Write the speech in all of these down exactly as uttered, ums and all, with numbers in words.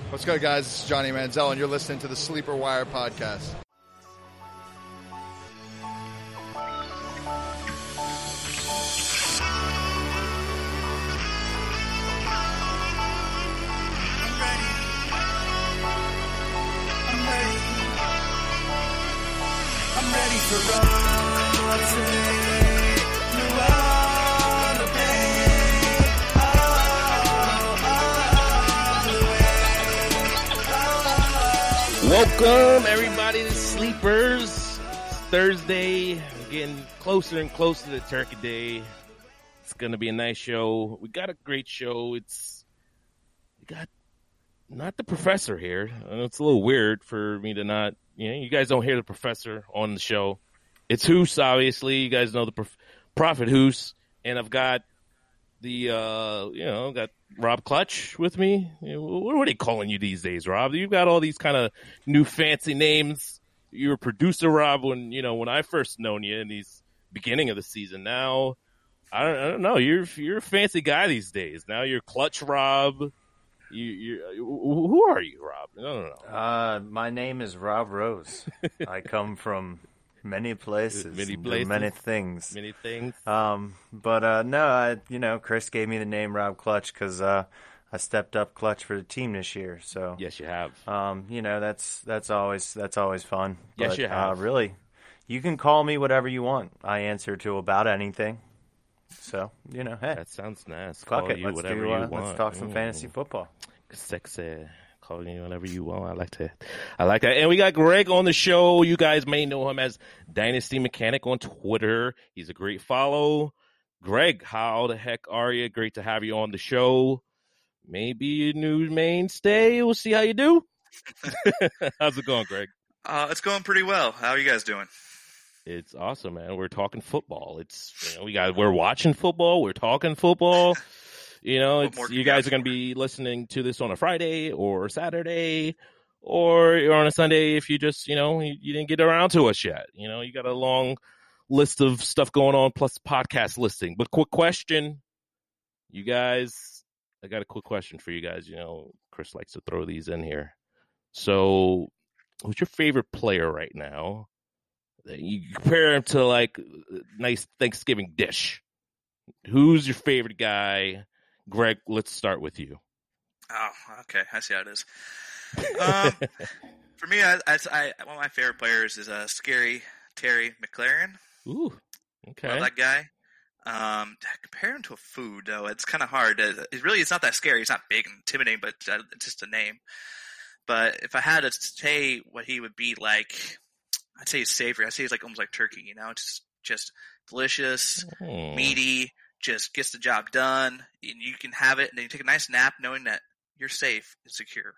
What's good, guys? This is Johnny Manziel, and you're listening to the Sleeper Wire podcast. I'm ready for all today, through all the pain, all, all the way. Welcome, everybody, to Sleepers. It's Thursday. We're getting closer and closer to Turkey Day. It's going to be a nice show. We got a great show. It's we got not the professor here. I know it's a little weird for me to not, you know, you guys don't hear the professor on the show. It's Hoos, obviously. You guys know the prof- Prophet Hoos. And I've got the, uh, you know, got Rob Clutch with me. You know, what are they calling you these days, Rob? You've got all these kind of new fancy names. You were producer, Rob, when, you know, when I first known you in these beginning of the season. Now, I don't, I don't know. You're, you're a fancy guy these days. Now you're Clutch Rob. You, you, who are you, Rob? No, no, no. Uh, my name is Rob Rose. I come from many places, Many and do places. many things. Many things. Um, but uh, no, I, you know, Chris gave me the name Rob Clutch because uh, I stepped up clutch for the team this year. So Yes, you have. um, you know, that's that's always that's always fun. Yes, but, you have. Uh, really, you can call me whatever you want. I answer to about anything. So you know, hey, That sounds nice. fuck Call it. you Let's whatever do. you Uh, want. let's talk some Mm. fantasy football. Sexy. Calling you whatever you want. I like that. I like that. And we got Greg on the show. You guys may know him as Dynasty Mechanic on Twitter. He's a great follow. Greg, how the heck are you? Great to have you on the show. Maybe a new mainstay. We'll see how you do. How's it going, Greg? Uh, it's going pretty well. How are you guys doing? It's awesome, man. We're talking football. It's, you know, we got, we're watching football. We're talking football. You know, What it's, more can you you guys ask are going to be listening to this on a Friday or Saturday or you're on a Sunday if you just, you know, you, you didn't get around to us yet. You know, you got a long list of stuff going on plus podcast listing. But quick question, you guys, I got a quick question for you guys. You know, Chris likes to throw these in here. So who's your favorite player right now? You compare him to like a nice Thanksgiving dish. Who's your favorite guy? Greg, let's start with you. Oh, okay. I see how it is. Um, for me, I, I, I, one of my favorite players is uh, Scary Terry McLaren. Ooh, okay. Love that guy. Um, compare him to a food, though, it's kind of hard. To, it really, it's not that scary. It's not big and intimidating, but uh, it's just a name. But if I had to say what he would be like, I'd say he's savory. I'd say he's like almost like turkey, you know? It's just delicious, Hmm. meaty, just gets the job done, and you can have it, and then you take a nice nap knowing that you're safe and secure.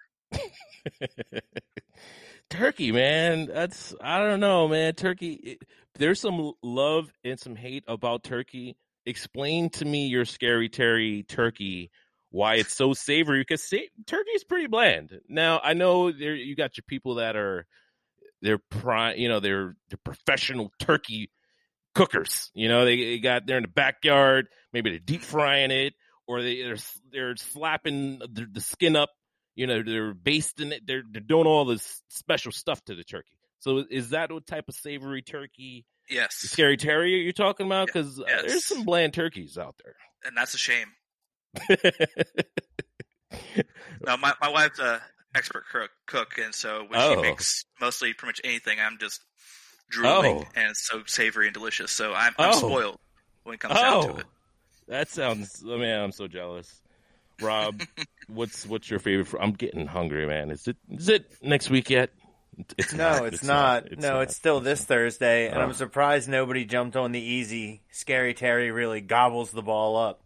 Turkey, man. That's, I don't know, man. Turkey, it, there's some love and some hate about turkey. Explain to me your Scary Terry turkey, why it's so savory, because sa- turkey is pretty bland. Now, I know there you got your people that are, they're pri- you know, they're, they're professional turkey cookers. You know, they, they got, they're in the backyard, maybe they're deep frying it, or they, they're, they're slapping the, the skin up. You know, they're basting it. They're, they're doing all this special stuff to the turkey. So is that what type of savory turkey, Yes. Scary Terry, you're talking about? Because Yes. there's some bland turkeys out there. And that's a shame. No, my, my wife's a expert cook, cook, and so when Oh. she makes mostly pretty much anything, I'm just drooling, Oh. and it's so savory and delicious. So I'm, I'm Oh. spoiled when it comes down to Oh, it. that sounds, oh, man, I'm so jealous. Rob, what's what's your favorite? fr- I'm getting hungry, man. Is it is it next week yet? It's No, not. it's, not. It's no, not. it's still this Thursday, and Oh. I'm surprised nobody jumped on the easy. Scary Terry really gobbles the ball up.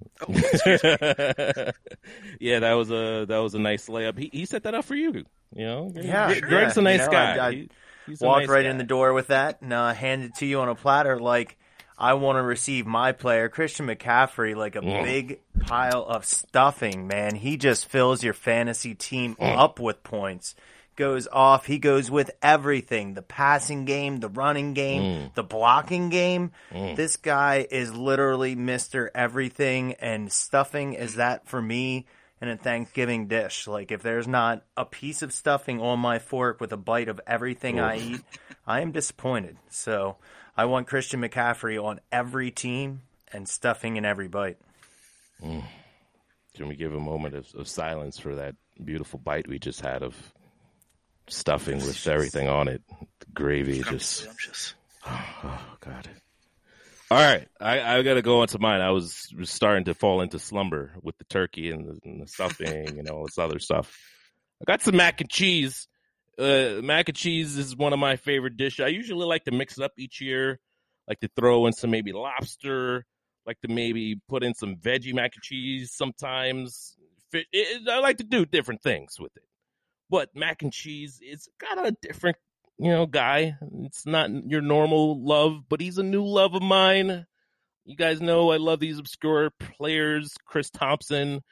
Yeah, that was a that was a nice layup. He he set that up for you. You know, Yeah, Gre- Greg's yeah. a nice You know, guy. I- I He- he's a Walked nice right guy. in the door with that, and uh, handed it to you on a platter like I want to receive my player, Christian McCaffrey, like a Mm. big pile of stuffing, man. He just fills your fantasy team Mm. up with points. Goes off. He goes with everything. The passing game, the running game, Mm. the blocking game. Mm. This guy is literally Mister Everything, and stuffing is that for me. in a Thanksgiving dish. Like, if there's not a piece of stuffing on my fork with a bite of everything I eat, I am disappointed. So I want Christian McCaffrey on every team and stuffing in every bite. Mm. Can we give a moment of, of silence for that beautiful bite we just had of stuffing with everything on it? The gravy just... Oh, oh, God. All right, I, I got to go on to mine. I was, was starting to fall into slumber with the turkey and the, and the stuffing and all this other stuff. I got some mac and cheese. Uh, mac and cheese is one of my favorite dishes. I usually like to mix it up each year. Like to throw in some maybe lobster. Like to maybe put in some veggie mac and cheese sometimes. It, it, I like to do different things with it. But mac and cheese, it's got a different, you know, guy. It's not your normal love, but he's a new love of mine. You guys know I love these obscure players. Chris Thompson,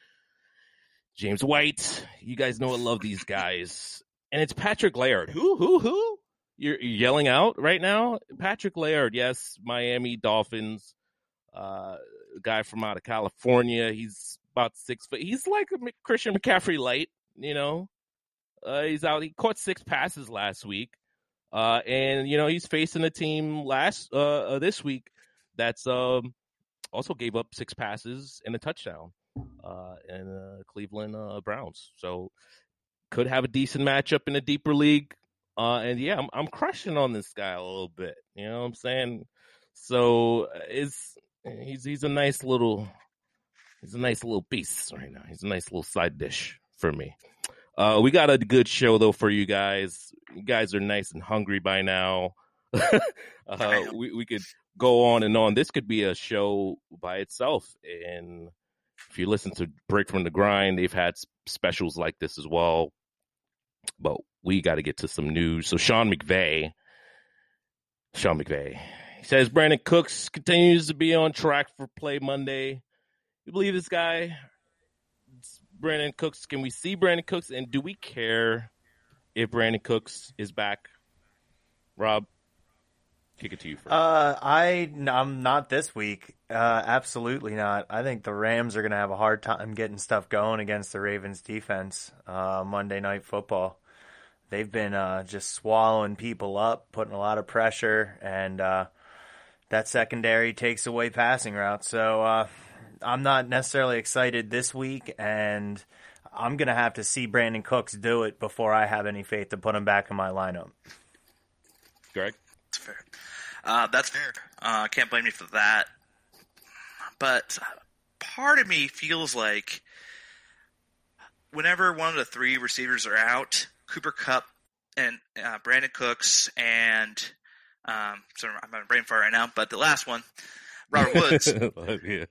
James White. You guys know I love these guys. And it's Patrick Laird. Who, who, who? You're, you're yelling out right now? Patrick Laird, yes, Miami Dolphins. Uh, guy from out of California. He's about six foot. He's like a Christian McCaffrey light, you know. Uh, he's out. He caught six passes last week. Uh, and, you know, he's facing a team last uh, uh, this week that's um, also gave up six passes and a touchdown uh, in uh, Cleveland uh, Browns. So could have a decent matchup in a deeper league. Uh, and, yeah, I'm, I'm crushing on this guy a little bit. You know what I'm saying? So it's he's he's a nice little he's a nice little piece right now. He's a nice little side dish for me. Uh, we got a good show, though, for you guys. You guys are nice and hungry by now. uh, we, we could go on and on. This could be a show by itself. And if you listen to Break from the Grind, they've had specials like this as well. But we got to get to some news. So Sean McVay, Sean McVay, he says Brandon Cooks continues to be on track for play Monday. You believe this guy? Brandon Cooks, can we see Brandon Cooks, and do we care if Brandon Cooks is back? Rob, kick it to you first. Uh, I, I'm not this week. Uh, absolutely not. I think the Rams are going to have a hard time getting stuff going against the Ravens defense uh, Monday Night Football. They've been uh, just swallowing people up, putting a lot of pressure, and uh, that secondary takes away passing routes. So, uh, I'm not necessarily excited this week, and I'm going to have to see Brandon Cooks do it before I have any faith to put him back in my lineup. Greg? That's fair. Uh, that's fair. I uh, can't blame you for that. But part of me feels like whenever one of the three receivers are out, Cooper Kupp and uh, Brandon Cooks and um, sorry, I'm on a brain fart right now, but the last one, Robert Woods. Yeah.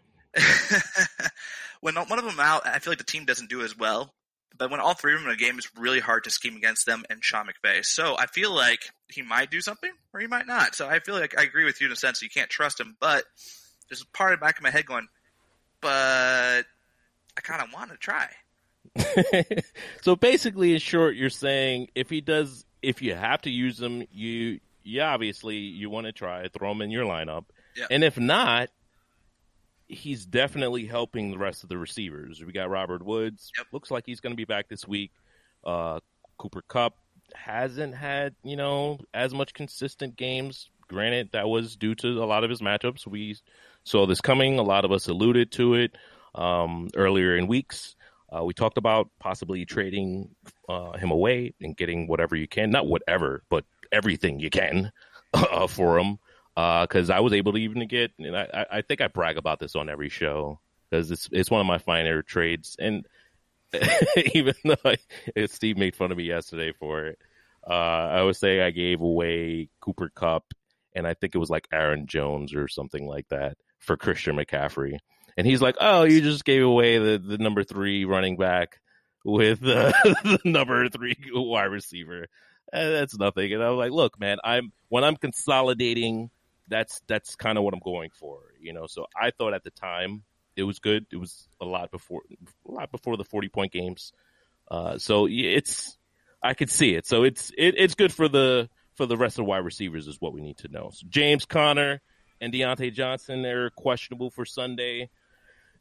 When one of them out, I feel like the team doesn't do as well. But when all three of them in a game, it's really hard to scheme against them and Sean McVay. So I feel like he might do something or he might not. So I feel like I agree with you in a sense you can't trust him. But there's a part of the back of my head going, but I kind of want to try. So basically, in short, you're saying if he does, if you have to use him, you, you obviously you want to try, throw him in your lineup. Yep. And if not, he's definitely helping the rest of the receivers. We got Robert Woods. Yep. Looks like he's going to be back this week. Uh, Cooper Kupp hasn't had, you know, as much consistent games. Granted, that was due to a lot of his matchups. We saw this coming. A lot of us alluded to it um, earlier in weeks. Uh, we talked about possibly trading uh, him away and getting whatever you can. Not whatever, but everything you can uh, for him. Because uh, I was able to even get, and I, I think I brag about this on every show because it's it's one of my finer trades. And even though I, Steve made fun of me yesterday for it, uh, I would say I gave away Cooper Kupp, and I think it was like Aaron Jones or something like that for Christian McCaffrey. And he's like, "Oh, you just gave away the, the number three running back with uh, the number three wide receiver. Eh, that's nothing." And I was like, "Look, man, I'm when I'm consolidating." That's that's kind of what I'm going for, you know. So I thought at the time it was good. It was a lot before a lot before the forty point games. Uh, so it's I could see it. So it's it, it's good for the for the rest of the wide receivers is what we need to know. So James Conner and Deontay Johnson, they're questionable for Sunday.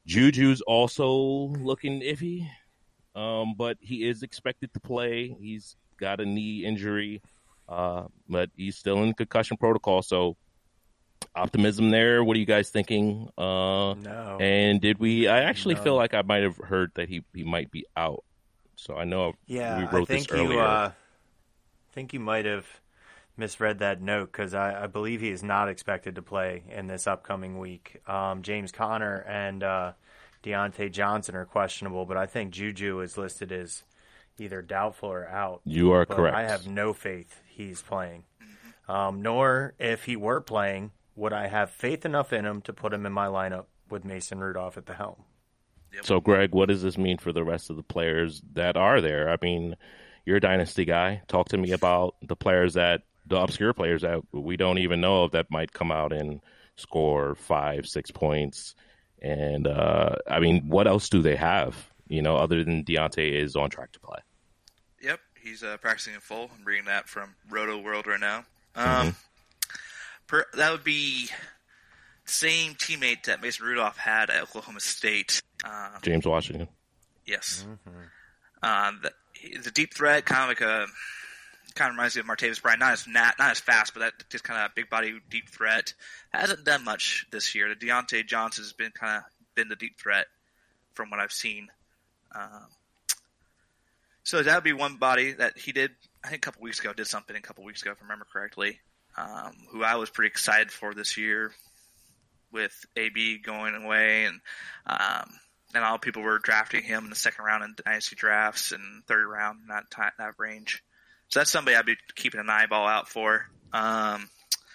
Juju's also looking iffy, um, but he is expected to play. He's got a knee injury, uh, but he's still in concussion protocol. So optimism there. What are you guys thinking? Uh, No. And did we? I actually No. feel like I might have heard that he, he might be out. So I know Yeah, we wrote I think this earlier. you. Uh, I think you might have misread that note because I, I believe he is not expected to play in this upcoming week. Um, James Conner and uh, Deontay Johnson are questionable, but I think Juju is listed as either doubtful or out. You are But correct. I have no faith he's playing. Um, nor, if he were playing, would I have faith enough in him to put him in my lineup with Mason Rudolph at the helm. So, Greg, what does this mean for the rest of the players that are there? I mean, you're a dynasty guy. Talk to me about the players that, the obscure players that we don't even know of that might come out and score five, six points. And, uh, I mean, what else do they have, you know, other than Deontay is on track to play? Yep, he's uh, practicing in full. I'm reading that from Roto World right now. Um, Mm-hmm. per, that would be the same teammate that Mason Rudolph had at Oklahoma State. Um, James Washington. yes. Um, the, the deep threat, kind of like a, kind of reminds me of Martavis Bryant. Not as not, not as fast, but that just kind of big body deep threat. Hasn't done much this year. The Deontay Johnson has been kind of been the deep threat from what I've seen. Um, so that would be one body that he did, I think a couple weeks ago, did something a couple weeks ago, if I remember correctly, um, who I was pretty excited for this year with A B going away. And um, and all people were drafting him in the second round in dynasty drafts and third round in that, time, that range. So that's somebody I'd be keeping an eyeball out for. Um,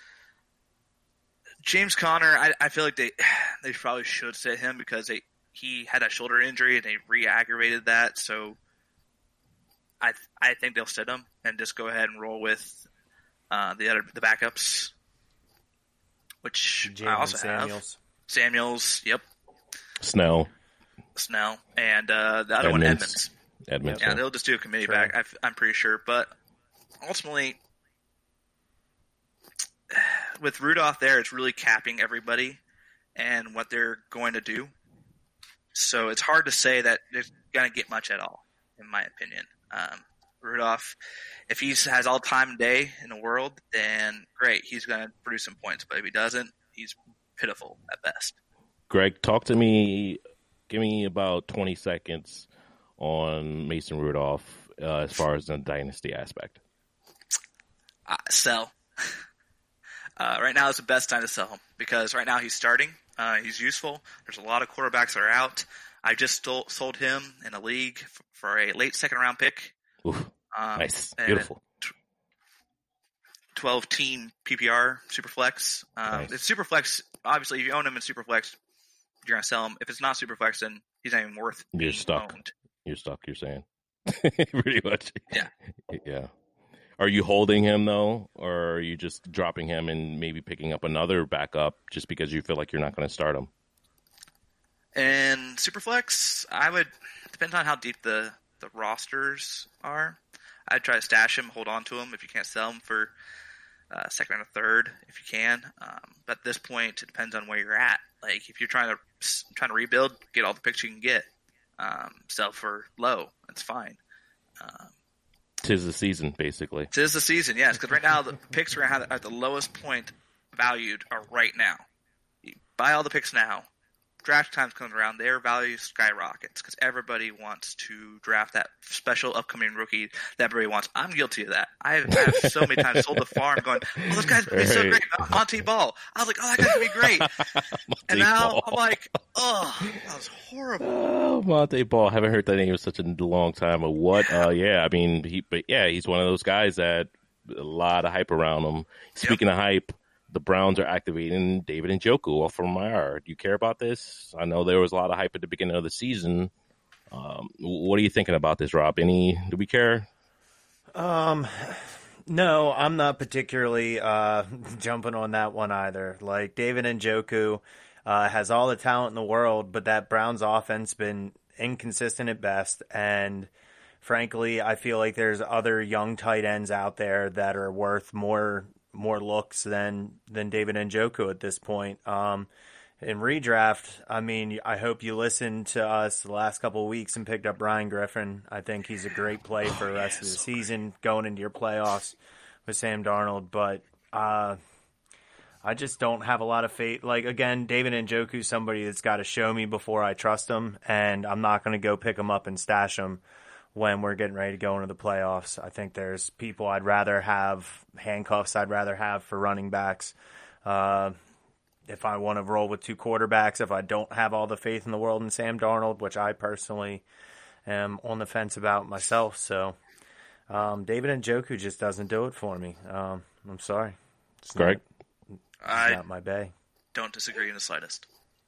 James Conner, I, I feel like they they probably should sit him because they he had that shoulder injury and they re-aggravated that. So I I think they'll sit him and just go ahead and roll with uh, the other the backups, which I Jalen also Samuels. have. Samuels, yep, Snell. Snell, and uh, the other one Edmonds. Edmonds. Edmonds. Yeah, they'll just do a committee Sure. back. I, I'm pretty sure, but ultimately, with Rudolph there, it's really capping everybody and what they're going to do. So it's hard to say that they're going to get much at all, in my opinion. Um, Rudolph, if he has all time and day in the world, then great, he's going to produce some points. But if he doesn't, he's pitiful at best. Greg, talk to me. Give me about twenty seconds on Mason Rudolph uh, as far as the dynasty aspect. Uh, sell. Uh, right now is the best time to sell him because right now he's starting. Uh, he's useful. There's a lot of quarterbacks that are out. I just stole, sold him in a league f- for a late second round pick. Oof, Um, nice. and Beautiful. twelve team P P R Superflex. Um, Nice. It's Superflex. Obviously, if you own him in Superflex, you're gonna sell him. If it's not Superflex, then he's not even worth You're being stuck. owned. You're stuck, you're saying. Pretty much. Yeah. Yeah. Are you holding him, though, or are you just dropping him and maybe picking up another backup just because you feel like you're not going to start him? And Superflex, I would depends on how deep the, the rosters are. I'd try to stash him, hold on to him if you can't sell him for uh, second and a third if you can. Um, but at this point, it depends on where you're at. Like if you're trying to trying to rebuild, get all the picks you can get. Um, sell for low, that's fine. Um, Tis the season, basically. It is the season, yes, because right now the picks are at the lowest point valued are right now. You buy all the picks now. Draft time comes around, their value skyrockets because everybody wants to draft that special upcoming rookie that everybody wants. I'm guilty of that. I have, I have so many times sold the farm going, oh, this guy's going to be so Right. great. Monty Ball. I was like, oh, that guy's going to be great. And now Ball. I'm like, oh, that was horrible. Oh, Monte Ball. Haven't heard that name in such a long time. Or what? Uh, yeah, I mean, he, but yeah, he's one of those guys that a lot of hype around him. Speaking of hype, the Browns are activating David Njoku off from I R. Do you care about this? I know there was a lot of hype at the beginning of the season. Um, what are you thinking about this, Rob? Any? Do we care? Um, no, I'm not particularly uh, jumping on that one either. Like David Njoku uh, has all the talent in the world, but that Browns offense been inconsistent at best. And frankly, I feel like there's other young tight ends out there that are worth more more looks than than David Njoku at this point. Um, In redraft, I mean, I hope you listened to us the last couple of weeks and picked up Ryan Griffin. I think he's a great play for the rest of the season, going into your playoffs with Sam Darnold. But uh, I just don't have a lot of faith. Like, again, David Njoku's somebody that's got to show me before I trust him, and I'm not going to go pick him up and stash him when we're getting ready to go into the playoffs. I think there's people I'd rather have, handcuffs I'd rather have for running backs. Uh, if I want to roll with two quarterbacks, if I don't have all the faith in the world in Sam Darnold, which I personally am on the fence about myself. So um, David Njoku just doesn't do it for me. Um, I'm sorry. It's Greg? Not, it's I not my bay. don't disagree in the slightest.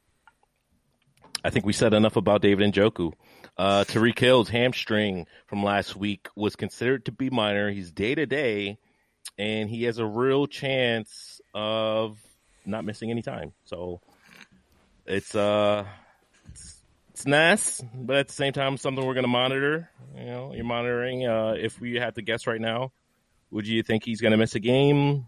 I think we said enough about David Njoku. Uh, Tyreek Hill's hamstring from last week was considered to be minor. He's day-to-day, and he has a real chance of not missing any time. So it's uh, it's, it's nice, but at the same time, something we're going to monitor. You know, you're monitoring. Uh, if we had to guess right now, would you think he's going to miss a game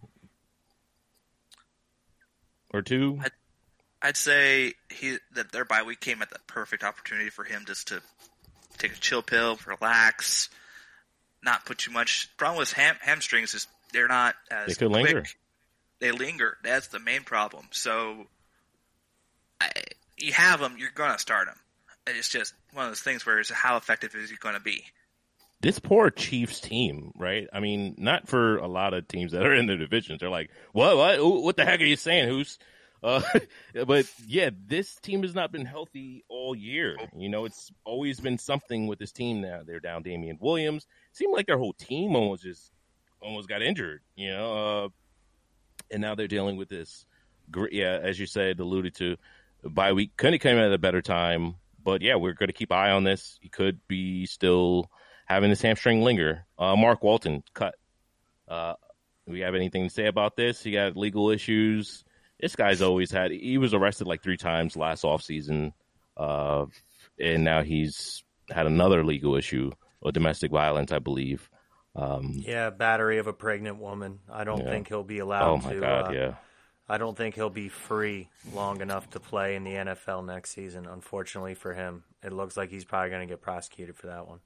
or two? I'd, I'd say he that their bye week came at the perfect opportunity for him just to take a chill pill, relax, not put too much. Problem with ham, hamstrings is they're not as They could quick. linger. They linger. That's the main problem. So I, you have them, you're going to start them. It's just one of those things where it's how effective is he going to be? This poor Chiefs team, right? I mean, not for a lot of teams that are in the divisions. They're like, what, what, what the heck are you saying? Who's, uh, but yeah, this team has not been healthy all year. You know, it's always been something with this team now. They're down Damian Williams. It seemed like their whole team almost just almost got injured, you know, uh, and now they're dealing with this. Yeah, as you said, alluded to, bye week couldn't come at a better time. But yeah, we're going to keep an eye on this. He could be still having this hamstring linger. Uh, Mark Walton cut. Uh, do we have anything to say about this? He got legal issues. This guy's always had. He was arrested like three times last offseason, uh, and now he's had another legal issue of domestic violence, I believe. Um, Yeah, battery of a pregnant woman. I don't Yeah. think he'll be allowed oh my to. God, uh, yeah. I don't think he'll be free long enough to play in the N F L next season, unfortunately for him. It looks like he's probably going to get prosecuted for that one.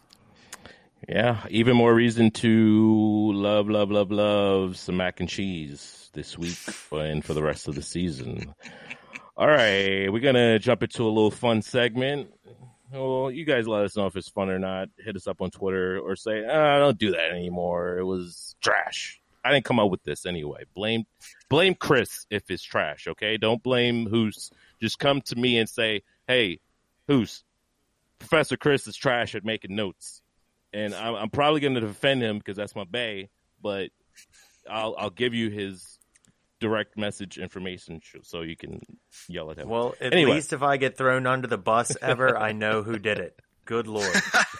Yeah, even more reason to love, love, love, love some mac and cheese this week and for the rest of the season. All right, we're going to jump into a little fun segment. Well, you guys let us know if it's fun or not. Hit us up on Twitter or say, oh, don't do that anymore. It was trash. I didn't come up with this anyway. Blame blame Chris if it's trash, okay? Don't blame Hoos. Just come to me and say, hey, Hoos, Professor Chris is trash at making notes. And I'm, I'm probably going to defend him because that's my bae, but I'll I'll give you his direct message information so you can yell at him. Well, at Anyway. least if I get thrown under the bus ever, I know who did it. Good Lord.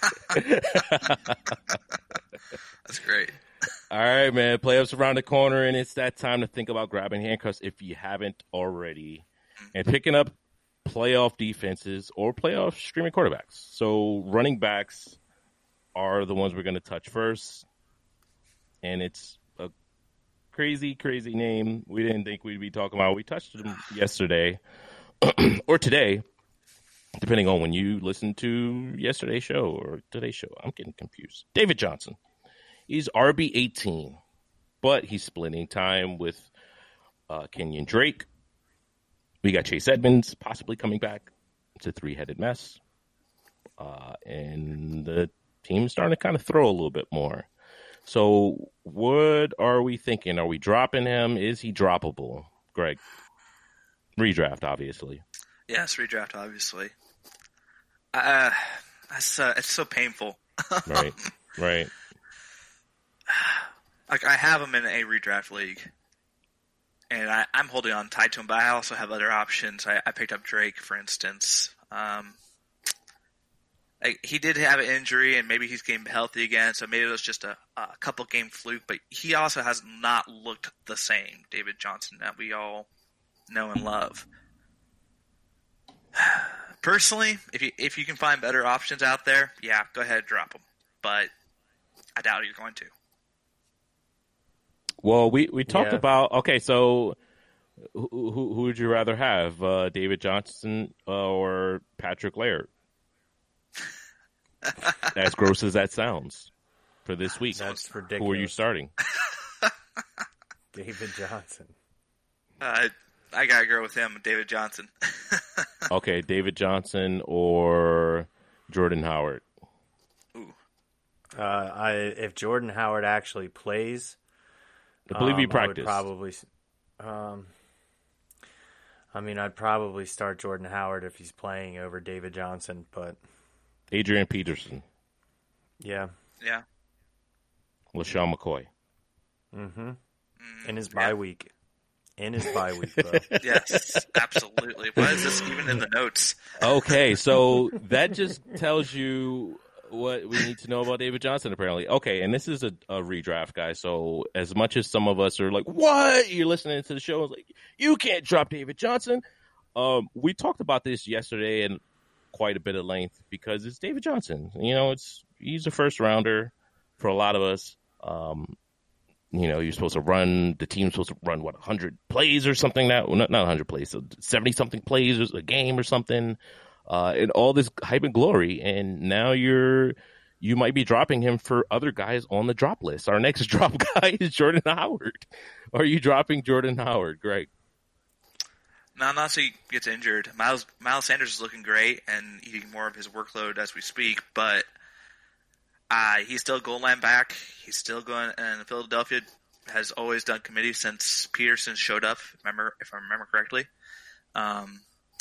That's great. All right, man. Playoffs around the corner, and it's that time to think about grabbing handcuffs if you haven't already, and picking up playoff defenses or playoff streaming quarterbacks. So running backs are the ones we're going to touch first, and it's a crazy, crazy name we didn't think we'd be talking about. We touched them yesterday or today, depending on when you listen to yesterday's show or today's show. I'm getting confused. David Johnson. He's R B eighteen, but he's splitting time with uh, Kenyon Drake. We got Chase Edmonds possibly coming back. It's a three-headed mess. Uh, and the team's starting to kind of throw a little bit more. So what are we thinking? Are we dropping him? Is he droppable? Greg? Redraft, obviously. Yes, redraft, obviously. Uh, that's, uh, it's so painful. Right, right. Like, I have him in a redraft league, and I, I'm holding on tight to him, but I also have other options. I, I picked up Drake, for instance. Um, I, he did have an injury, and maybe he's getting healthy again, so maybe it was just a, a couple game fluke, but he also has not looked the same, David Johnson, that we all know and love. Personally, if you if you can find better options out there, yeah, go ahead and drop them. But I doubt you're going to. Well, we, we talked Yeah. about, okay, so Who, who, who would you rather have, uh, David Johnson uh, or Patrick Laird? As gross as that sounds for this week. That's ridiculous. Who are you starting? David Johnson. Uh, I gotta go with him, David Johnson. Okay, David Johnson or Jordan Howard? Ooh. Uh, I if Jordan Howard actually plays, I believe he um, practiced. I would probably. Um, I mean, I'd probably start Jordan Howard if he's playing over David Johnson, but Adrian Peterson, yeah, Yeah. LaShawn McCoy. mm-hmm. Mm, In his yeah. bye week, in his bye week, bro. Yes, absolutely. Why is this even in the notes? Okay, so that just tells you what we need to know about David Johnson, apparently. Okay, and this is a, a redraft, guy. So as much as some of us are like, what? You're listening to the show, it's like, you can't drop David Johnson. Um, we talked about this yesterday in quite a bit of length because it's David Johnson. You know, it's he's a first rounder for a lot of us. Um, you know, you're supposed to run, the team's supposed to run, what, one hundred plays or something? That well, not, not one hundred plays, so seventy-something plays a game or something. Uh, and all this hype and glory, and now you're you might be dropping him for other guys on the drop list. Our next drop guy is Jordan Howard. Are you dropping Jordan Howard, Greg? No, not so he gets injured. Miles Miles Sanders is looking great and eating more of his workload as we speak, but uh, he's still goal line back. He's still going, and Philadelphia has always done committee since Peterson showed up. Remember, if I remember correctly. Um,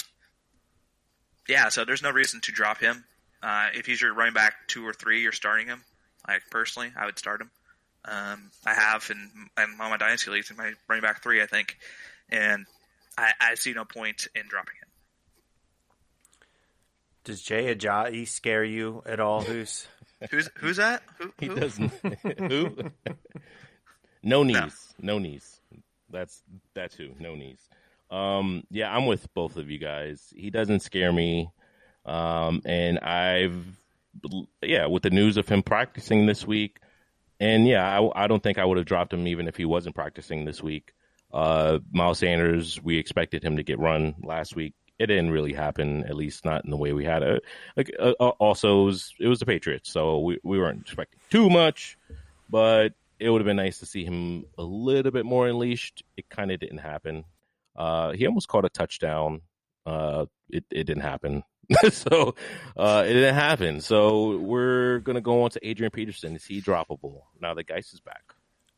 Yeah, so there's no reason to drop him. Uh, if he's your running back two or three, you're starting him. Like personally, I would start him. Um, I have in, in all my dynasty leagues in my running back three, I think, and I, I see no point in dropping him. Does Jay Ajayi scare you at all, Who's? Who's who's that? Who, He who? doesn't. Who? No knees. No. no knees. That's that's who. No knees. Um, yeah, I'm with both of you guys. He doesn't scare me. Um, and I've, yeah, with the news of him practicing this week, and yeah, I, I don't think I would have dropped him even if he wasn't practicing this week. Uh, Miles Sanders, we expected him to get run last week. It didn't really happen, at least not in the way we had it. Like, uh, also, it was, it was the Patriots, so we, we weren't expecting too much, but it would have been nice to see him a little bit more unleashed. It kind of didn't happen. Uh, he almost caught a touchdown. Uh, it, it didn't happen. so uh, it didn't happen. So we're going to go on to Adrian Peterson. Is he droppable now that Geis is back?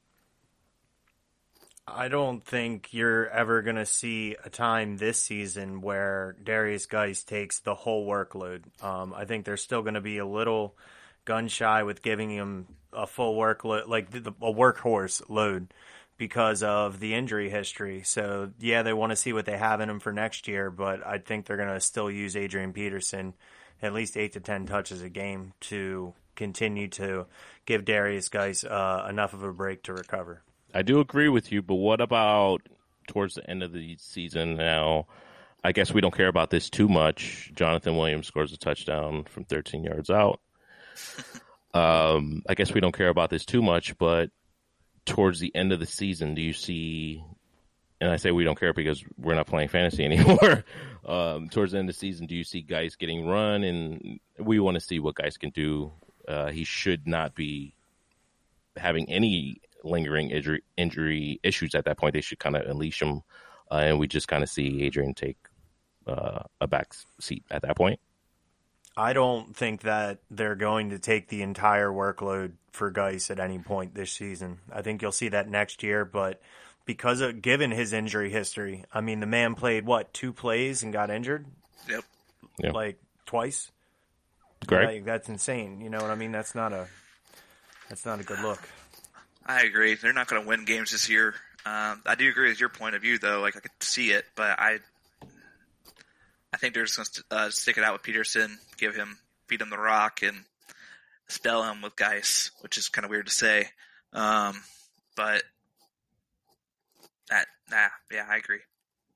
I don't think you're ever going to see a time this season where Darius Geis takes the whole workload. Um, I think they're still going to be a little gun shy with giving him a full workload, like the, a workhorse load, because of the injury history. So, yeah, they want to see what they have in him for next year, but I think they're going to still use Adrian Peterson at least eight to ten touches a game to continue to give Darius Geis uh, enough of a break to recover. I do agree with you, but what about towards the end of the season now? I guess we don't care about this too much. Jonathan Williams scores a touchdown from thirteen yards out. um, I guess we don't care about this too much, but towards the end of the season, do you see, and I say we don't care because we're not playing fantasy anymore, um, towards the end of the season, do you see guys getting run? And we want to see what guys can do. Uh, he should not be having any lingering injury, injury issues at that point. They should kind of unleash him, uh, and we just kind of see Adrian take uh, a back seat at that point. I don't think that they're going to take the entire workload for Geis at any point this season. I think you'll see that next year, but because of given his injury history, I mean, the man played, what, two plays and got injured? Yep. Yeah. Like, twice? Greg? Like, that's insane. You know what I mean? That's not a that's not a good look. I agree. They're not going to win games this year. Um, I do agree with your point of view, though. Like, I could see it, but I I think they're just going to uh, stick it out with Peterson, give him, feed him the rock, and spell him with Geis, which is kind of weird to say. Um, but, that, nah, yeah, I agree.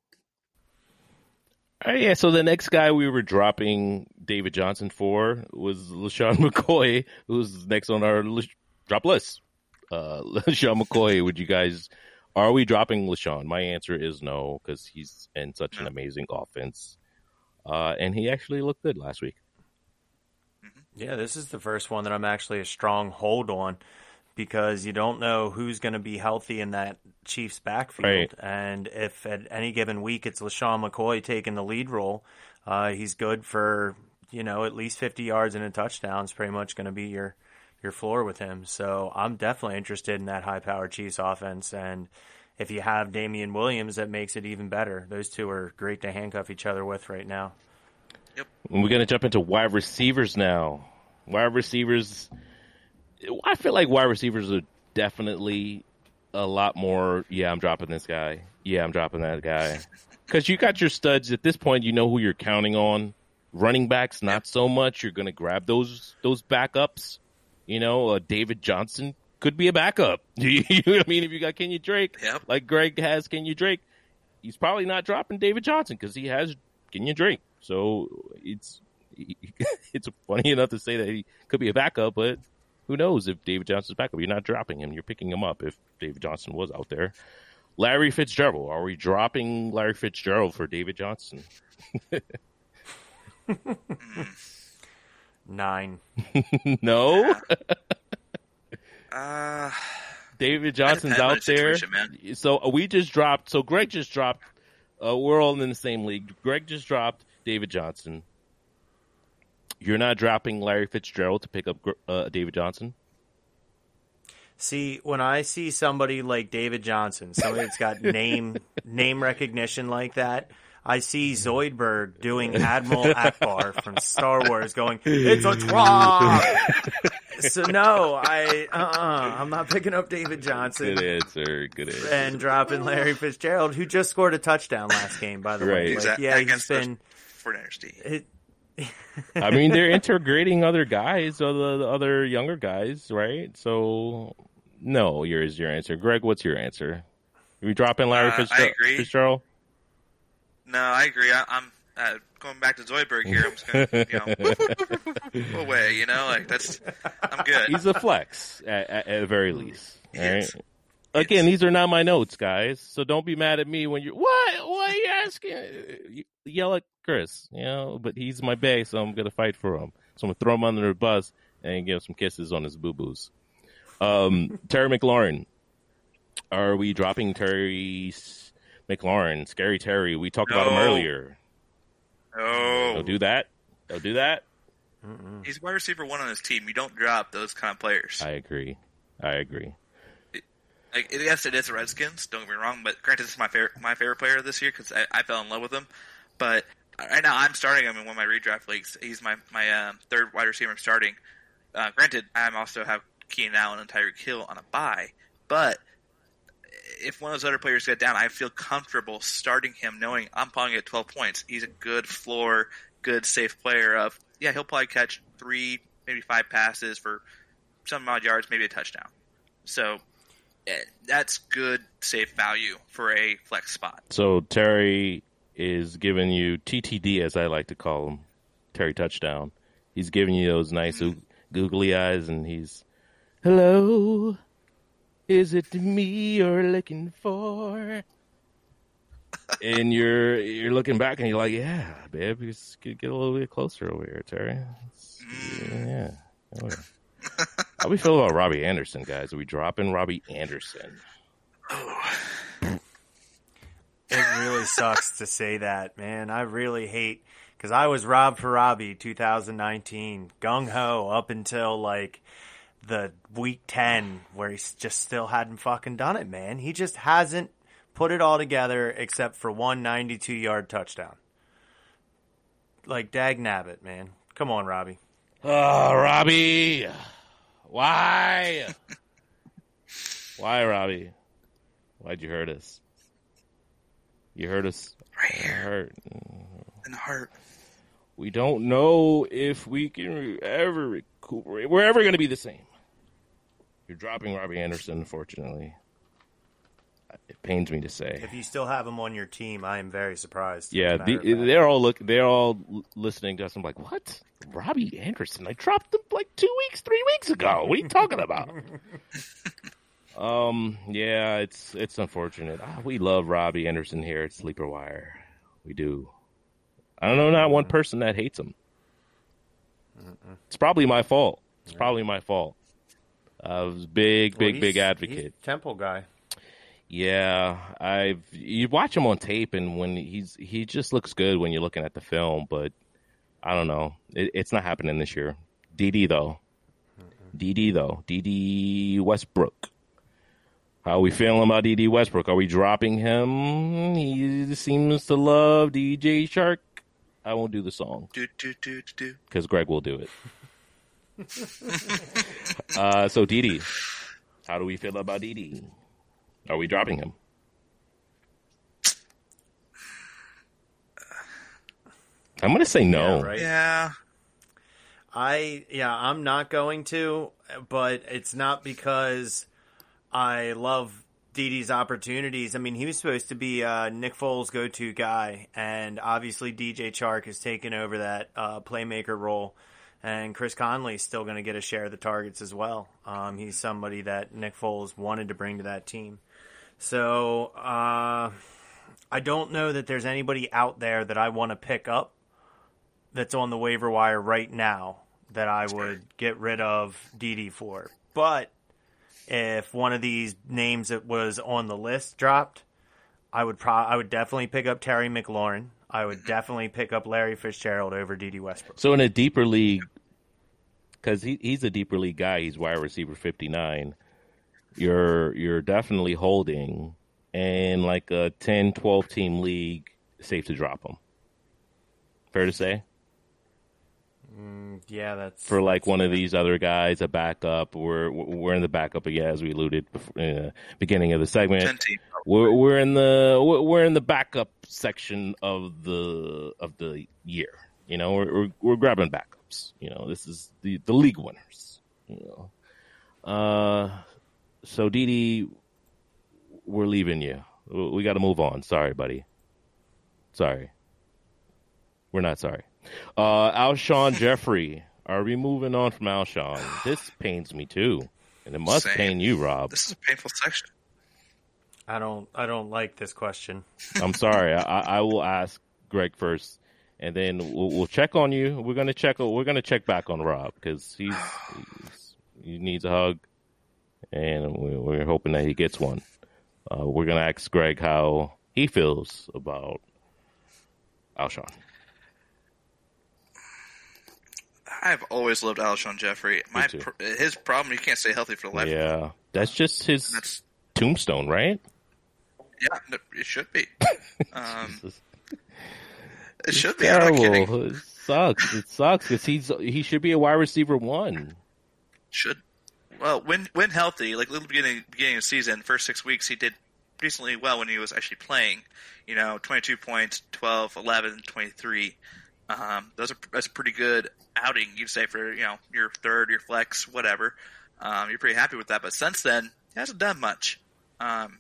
All right, yeah, so the next guy we were dropping David Johnson for was LaShawn McCoy, who's next on our list, drop list. Uh, LaShawn McCoy, would you guys Are we dropping LeSean? My answer is no, because he's in such no. an amazing offense. Uh, and he actually looked good last week. Yeah, this is the first one that I'm actually a strong hold on, because you don't know who's going to be healthy in that Chiefs backfield. Right. And if at any given week it's LeSean McCoy taking the lead role, uh, he's good for, you know, at least fifty yards and a touchdown. It's pretty much going to be your your floor with him. So I'm definitely interested in that high-powered Chiefs offense. And if you have Damian Williams, that makes it even better. Those two are great to handcuff each other with right now. Yep. We're going to jump into wide receivers now. Wide receivers, I feel like wide receivers are definitely a lot more, yeah, I'm dropping this guy. Yeah, I'm dropping that guy. Because you got your studs. At this point, you know who you're counting on. Running backs, not yep. so much. You're going to grab those those backups. You know, uh, David Johnson could be a backup. you know what I mean? If you got Kenyon Drake, yep. like Greg has Kenyon Drake, he's probably not dropping David Johnson because he has Kenyon Drake. So it's it's funny enough to say that he could be a backup, but who knows if David Johnson's backup? You're not dropping him. You're picking him up if David Johnson was out there. Larry Fitzgerald. Are we dropping Larry Fitzgerald for David Johnson? Nine. No? uh, David Johnson's out there. So we just dropped. So Greg just dropped. Uh, we're all in the same league. Greg just dropped David Johnson. You're not dropping Larry Fitzgerald to pick up uh, David Johnson? See, when I see somebody like David Johnson, somebody that's got name name recognition like that, I see Zoidberg doing Admiral Akbar from Star Wars going, it's a trap! So no, I, uh-uh, I'm not picking up David Johnson. Good answer, good answer. And dropping Larry Fitzgerald, who just scored a touchdown last game, by the right. way. Like, exactly. yeah, Against he's been... forty-niners team. It, I mean, they're integrating other guys, other, the other younger guys, right? So, no, yours your answer. Greg, what's your answer? Are we dropping Larry Uh, Fitzger- I agree. Fitzgerald? No, I agree. I, I'm uh, going back to Zoidberg here. I'm just going to, you know, away, you know? Like, that's, I'm good. He's a flex, at, at, at the very least. All right? Yes. Again, these are not my notes, guys. So don't be mad at me when you're, what? What are you asking? You yell at Chris, you know? But he's my bae, so I'm going to fight for him. So I'm going to throw him under the bus and give him some kisses on his boo-boos. Um, Terry McLaurin. Are we dropping Terry McLaurin? Scary Terry. We talked no. about him earlier. No. Don't do that. Don't do that. Mm-mm. He's wide receiver one on his team. You don't drop those kind of players. I agree. I agree. Like, yes, it is the Redskins. Don't get me wrong, but granted, this is my favorite my favorite player this year because I, I fell in love with him. But right now, I'm starting him in one of my redraft leagues. He's my my um, third wide receiver I'm starting. Uh, granted, I also have Keenan Allen and Tyreek Hill on a bye, but if one of those other players get down, I feel comfortable starting him, knowing I'm probably at twelve points. He's a good floor, good safe player. Of yeah, he'll probably catch three, maybe five passes for some odd yards, maybe a touchdown. So. That's good, safe value for a flex spot. So Terry is giving you T T D, as I like to call him, Terry Touchdown. He's giving you those nice mm-hmm. googly eyes, and he's, hello, is it me you're looking for? And you're you're looking back, and you're like, yeah, babe, just get, get a little bit closer over here, Terry. Mm. Yeah. Oh, yeah. How we feel about Robbie Anderson, guys? Are we dropping Robbie Anderson? It really sucks to say that, man. I really hate, because I was Rob for Robbie two thousand nineteen, gung-ho up until like the week ten where he just still hadn't fucking done it, man. He just hasn't put it all together except for one ninety-two-yard touchdown. Like, dag nabbit, man. Come on, Robbie. Oh, Robbie. Why? Why, Robbie? Why'd you hurt us? You hurt us. Right here. Hurt. In the heart. We don't know if we can ever recuperate. We're ever going to be the same. You're dropping Robbie Anderson, unfortunately. It pains me to say. If you still have him on your team, I am very surprised. Yeah, the, they're all look. They're all listening to us. I'm like, what? Robbie Anderson? I dropped him like two weeks, three weeks ago. What are you talking about? Um, yeah, it's it's unfortunate. Ah, we love Robbie Anderson here at Sleeper Wire. We do. I don't know, not one person that hates him. It's probably my fault. It's probably my fault. I was a big, big, Well, big he's- advocate. he's a Temple guy. Yeah, I've you watch him on tape, and when he's he just looks good when you're looking at the film. But I don't know, it, it's not happening this year. D D though, D D though, D D Westbrook. How are we feeling about D D Westbrook? Are we dropping him? He seems to love D J Shark. I won't do the song Do do do do do. because Greg will do it. uh, so D D, how do we feel about D D? Are we dropping him? I'm going to say no. Yeah, right? Yeah. I yeah, I'm not going to, but it's not because I love Didi's opportunities. I mean, he was supposed to be uh, Nick Foles' go-to guy, and obviously D J Chark has taken over that uh, playmaker role, and Chris Conley's still going to get a share of the targets as well. Um, he's somebody that Nick Foles wanted to bring to that team. So uh, I don't know that there's anybody out there that I want to pick up that's on the waiver wire right now that I would get rid of D D for. But if one of these names that was on the list dropped, I would pro- I would definitely pick up Terry McLaurin. I would definitely pick up Larry Fitzgerald over D D Westbrook. So in a deeper league, because he, he's a deeper league guy, he's wide receiver fifty-nine. You're you're definitely holding, and like a ten, twelve team league, safe to drop him. Fair to say? Mm, yeah, that's For like that's one of fair. these other guys, a backup. We're we're in the backup again, as we alluded before, in the beginning of the segment. Ten team. We're we're in the we're we're in the backup section of the of the year. You know, we're we're, we're grabbing backups. You know, this is the, the league winners. You know, uh, so Didi, we're leaving you. We, we got to move on. Sorry, buddy. Sorry, we're not sorry. Uh, Alshon Jeffrey, are we moving on from Alshon? This pains me too, and it must Same. pain you, Rob. This is a painful section. I don't I don't like this question. I'm sorry. I, I will ask Greg first, and then we'll, we'll check on you. We're gonna check. We're gonna check back on Rob because he's, he's he needs a hug, and we're, we're hoping that he gets one. Uh, we're gonna ask Greg how he feels about Alshon. I've always loved Alshon Jeffrey. My too. pr- his problem, he can't stay healthy for life. Yeah, that's just his That's tombstone, right? yeah, no, it should be. Um, Jesus. it should be. I'm not kidding. Terrible. It sucks. It sucks because he's he should be a wide receiver one. Should well when when healthy, like little beginning beginning of the season, first six weeks he did decently well when he was actually playing. You know, twenty-two points, twelve, eleven, twenty-three. Um, those are that's a pretty good outing, you'd say, for you know your third, your flex, whatever. Um, you're pretty happy with that. But since then, he hasn't done much. Um,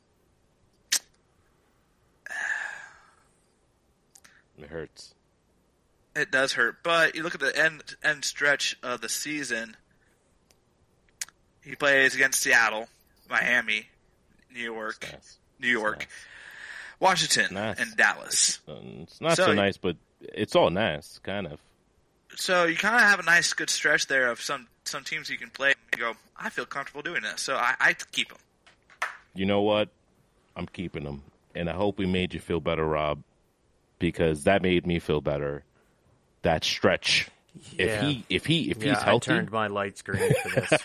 It hurts. It does hurt, but you look at the end end stretch of the season. He plays against Seattle, Miami, New York, Nice. New York, Nice. Washington, Nice. and Dallas. Um, It's not so, So- nice, but it's all nice, kind of. So you kind of have a nice, good stretch there of some some teams you can play. And you go, I feel comfortable doing this, so I, I keep them. You know what? I'm keeping him, and I hope we made you feel better, Rob, because that made me feel better. That stretch. If Yeah. he, if he, if Yeah, he's healthy, I turned my lights green for this.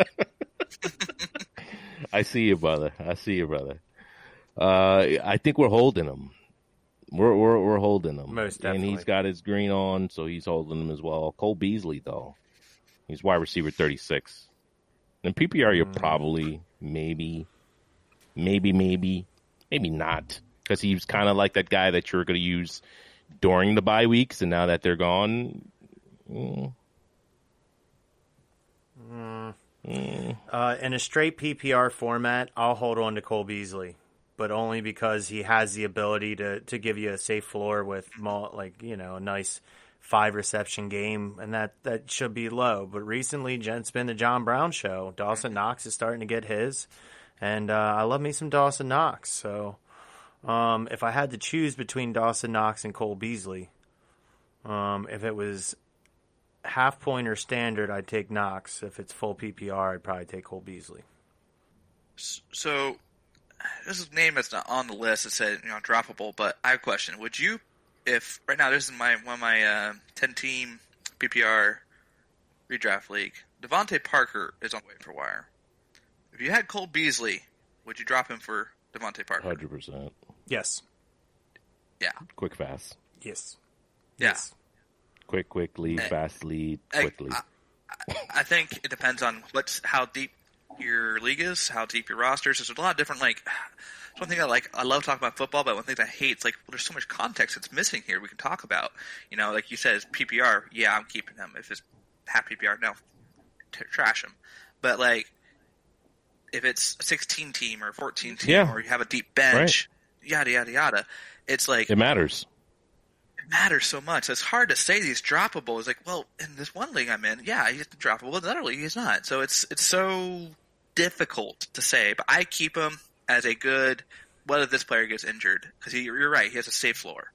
I see you, brother. I see you, brother. Uh, I think we're holding him. We're we're we're holding him. Most And he's definitely. got his green on, so he's holding him as well. Cole Beasley, though, he's wide receiver thirty-six. In P P R, you're probably maybe, maybe, maybe, maybe not, because he was kind of like that guy that you're going to use during the bye weeks, and now that they're gone. mm, Uh, in a straight P P R format, I'll hold on to Cole Beasley, but only because he has the ability to, to give you a safe floor with mul- like you know a nice five reception game, and that, that should be low. But recently, it's been the John Brown show. Dawson Knox is starting to get his, and uh, I love me some Dawson Knox. So um, if I had to choose between Dawson Knox and Cole Beasley, um, if it was half point or standard, I'd take Knox. If it's full P P R, I'd probably take Cole Beasley. So this is a name that's not on the list. It said, you know, droppable, but I have a question. Would you, if right now this is my one of my uh, ten team P P R redraft league, Devontae Parker is on the waiver wire. If you had Cole Beasley, would you drop him for Devontae Parker? one hundred percent. Yes. Yeah. Quick, fast. Yes. Yeah. Yes. Quick, quick lead, Hey, fast lead, hey, quickly. I, I, I think it depends on what's how deep your league is, how deep your rosters. There's a lot of different, like, it's one thing I like, I love talking about football, but one thing I hate is, like, well, there's so much context that's missing here we can talk about. You know, like you said, it's P P R, yeah, I'm keeping him. If it's half P P R, no, t- trash him. But, like, if it's a sixteen team or fourteen team, Yeah. or you have a deep bench, yada, yada, yada, it's like, It matters. it matters so much. It's hard to say these droppable. It's like, well, in this one league I'm in, yeah, he's droppable. In another league, he's not. So it's it's so difficult to say. But I keep him as a good, what if this player gets injured? Because you're right, he has a safe floor.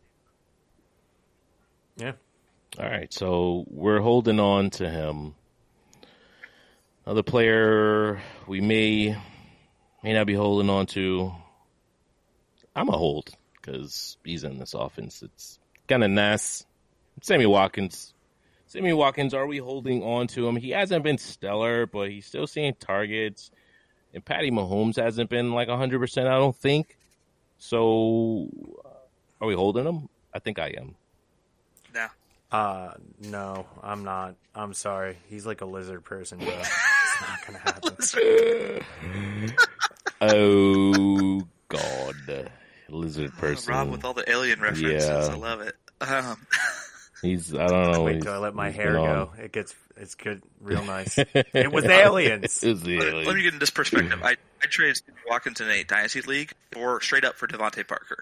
Yeah. All right, so we're holding on to him. Another player we may may not be holding on to. I'm a hold because he's in this offense. It's kind of nice. Sammy Watkins. Sammy Watkins, are we holding on to him? He hasn't been stellar, but he's still seeing targets. And Patty Mahomes hasn't been like one hundred percent, I don't think. So are we holding him? I think I am. Yeah. Uh, no, I'm not. I'm sorry. He's like a lizard person, bro. It's not going to happen. Oh, God. Lizard person. Rob with all the alien references. Yeah. I love it. Um, He's, I don't know. Wait he's- till I let my he's hair been go. on. It gets, it's good, real nice. It was aliens. It was the let, aliens. let me get in this perspective. I, I traded Sammy Watkins in a Dynasty League for straight up for Devontae Parker.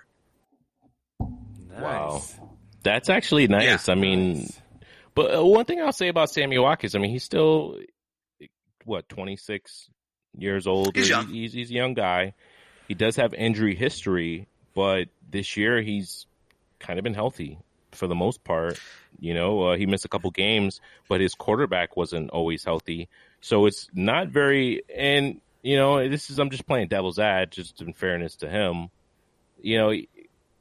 Wow. Nice. That's actually nice. Yeah. I mean, but uh, one thing I'll say about Sammy Watkins, I mean, he's still, what, twenty-six years old? He's Or young. He's, he's a young guy. He does have injury history, but this year he's kind of been healthy for the most part. You know, uh, he missed a couple games, but his quarterback wasn't always healthy. So it's not very, and, you know, this is, I'm just playing devil's ad, just in fairness to him. You know, he,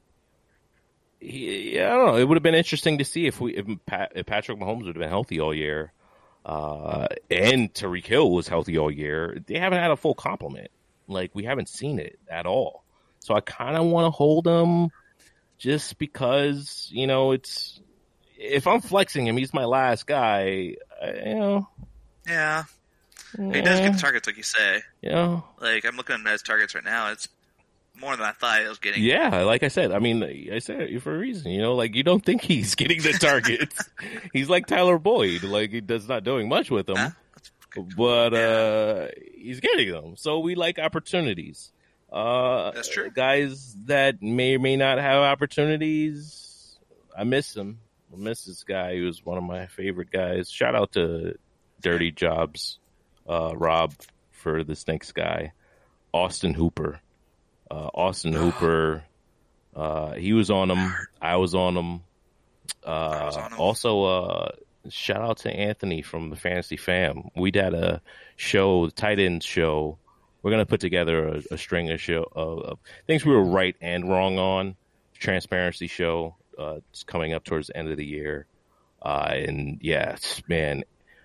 he, I don't know. It would have been interesting to see if we, if, Pat, if Patrick Mahomes would have been healthy all year, uh, and Tyreek Hill was healthy all year. They haven't had a full complement. Like, we haven't seen it at all. So I kind of want to hold him just because, you know, it's, if I'm flexing him, he's my last guy, uh, you know. Yeah. He does get the targets, like you say. You know. Like, I'm looking at his targets right now. It's more than I thought he was getting. Yeah, like I said, I mean, I said it for a reason, you know, like you don't think he's getting the targets. He's like Tyler Boyd, like he does not doing much with them, Huh? but uh, he's getting them. So we like opportunities. Uh, That's true. Guys that may or may not have opportunities, I miss him. I miss this guy. He was one of my favorite guys. Shout out to Dirty Jobs, uh, Rob, for this next guy, Austin Hooper. Uh, Austin Hooper, uh, he was on him. I was on him. Uh, was on him. Also, uh, shout out to Anthony from the Fantasy Fam. We did a show, the tight end show. We're going to put together a, a string of, show, of, of things we were right and wrong on. Transparency show. Uh, it's coming up towards the end of the year. Uh, and yeah, man,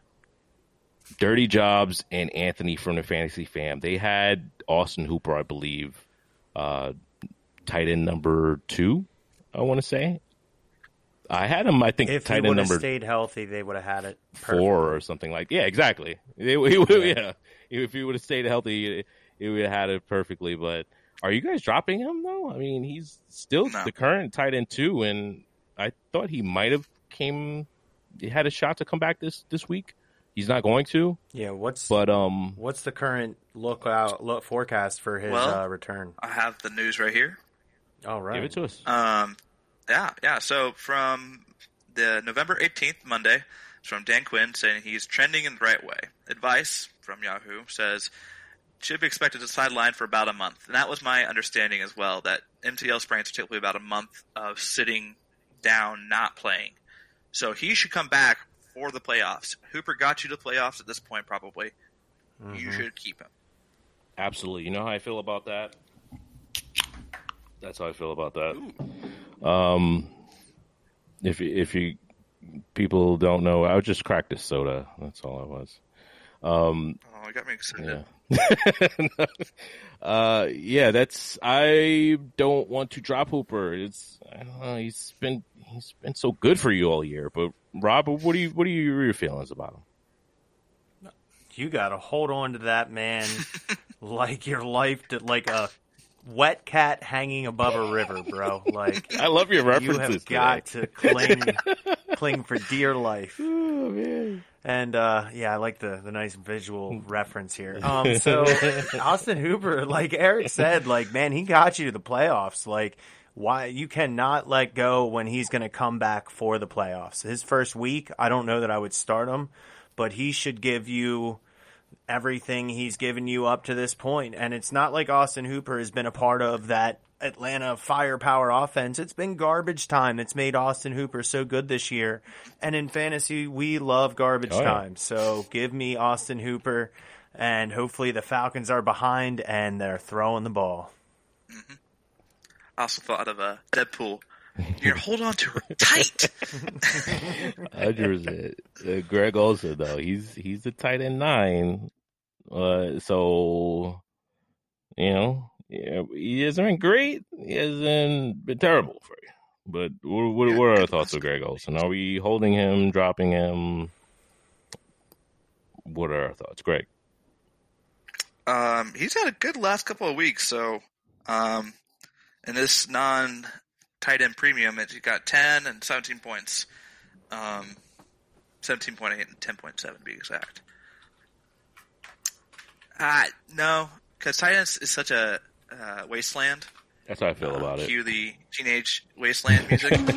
Dirty Jobs and Anthony from the Fantasy Fam, they had Austin Hooper, I believe, uh, tight end number two, I want to say. I had him, I think, If he tight end would have number stayed healthy, they would have had it perfect. four or something like. Yeah, exactly. They, he, yeah. yeah, if he would have stayed healthy, he would have had it perfectly. But are you guys dropping him though? I mean, he's still No. the current tight end two, and I thought he might have came, he had a shot to come back this this week. He's not going to, Yeah, what's but um, what's the current look out look forecast for his Well, uh, return? I have the news right here. All right. give it to us. Um, yeah, yeah. So from the November eighteenth, Monday, is from Dan Quinn saying he's trending in the right way. Advice from Yahoo says, should be expected to sideline for about a month. And that was my understanding as well, that M T L sprains are typically about a month of sitting down, not playing. So he should come back for the playoffs. Hooper got you to the playoffs at this point, probably. Mm-hmm. You should keep him. Absolutely. You know how I feel about that? That's how I feel about that. Ooh. Um, if if you people don't know, I would just crack this soda. That's all I was. Um, oh, it got me excited. Yeah. uh, yeah, that's. I don't want to drop Hooper. It's. I don't know. He's been he's been so good for you all year. But Rob, what do you what are your feelings about him? You got to hold on to that man like your life, to, like a wet cat hanging above a river, bro. Like I love your references. You have today. got to cling, cling for dear life. Oh man! And uh, yeah, I like the the nice visual reference here. Um, so Austin Hooper, like Eric said, like man, he got you to the playoffs. Like why you cannot let go when he's going to come back for the playoffs. His first week, I don't know that I would start him, but he should give you everything he's given you up to this point. And it's not like Austin Hooper has been a part of that Atlanta firepower offense. It's been garbage time. It's made Austin Hooper so good this year. And in fantasy, we love garbage oh, yeah. time. So give me Austin Hooper, and hopefully the Falcons are behind and they're throwing the ball. Mm-hmm. I also thought of a Deadpool. You're gonna hold on to her tight. one hundred percent. Uh, Greg Olsen, though, he's he's the tight end nine. Uh, so, you know, yeah, he hasn't been great. He hasn't been terrible for you. But what, what, what are our thoughts with Greg Olsen? Are we holding him, dropping him? What are our thoughts, Greg? Um, he's had a good last couple of weeks. So, um, in this non tight end premium, it got ten and seventeen points. Um, seventeen point eight and ten point seven to be exact. Uh, no, because tight ends is such a uh, wasteland. That's how I feel uh, about it. Cue the teenage wasteland music. um,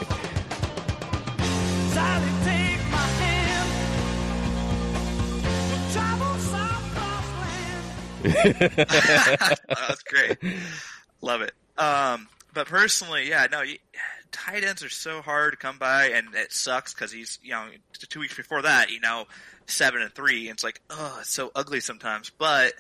oh, that's great. Love it. Um, but personally, yeah, no, you, tight ends are so hard to come by, and it sucks because he's, you know, two weeks before that, you know, seven and three, and it's like, oh, it's so ugly sometimes. But